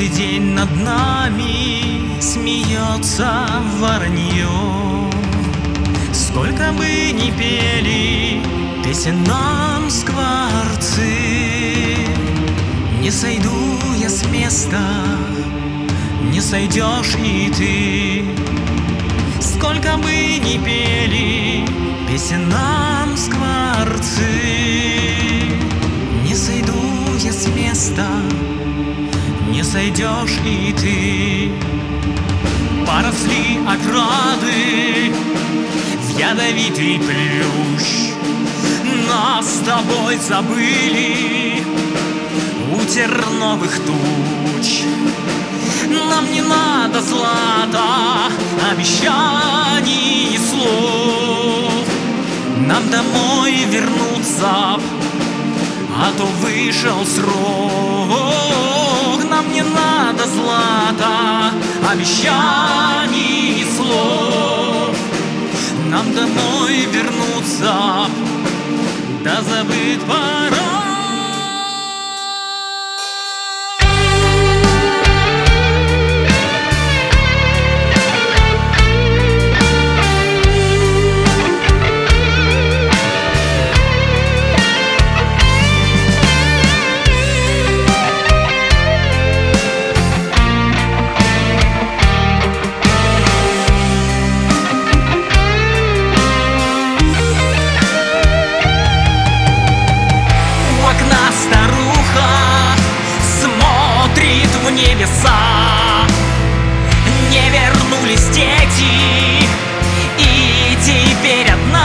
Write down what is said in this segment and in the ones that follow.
Каждый день над нами смеется воронье. Сколько бы ни пели песен нам скворцы, не сойду я с места, не сойдешь и ты. Сколько бы ни пели песен нам скворцы, не сойду я с места, не сойдешь и ты. Поросли ограды в ядовитый плющ, нас с тобой забыли у терновых туч. Нам не надо злата, обещаний и слов, нам домой вернуться, а то вышел срок. Нам не надо злата, обещаний и слов, нам домой вернуться, да забыть пора. Небеса, не вернулись дети, и теперь одна.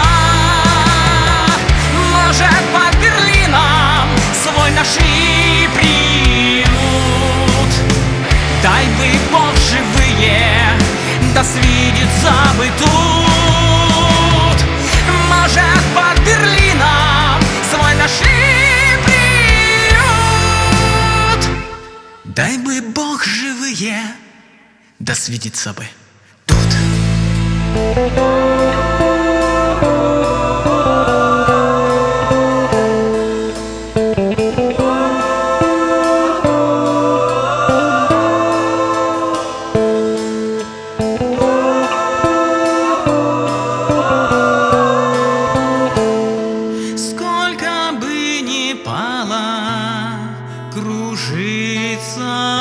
Может, под Берлином свой нашли приют. Дай бы Бог живые, да свидится бы тут. Может, под Берлином свой нашли приют. Дай бы Бог живые, да свидится бы тут. Сколько бы ни пало, кружится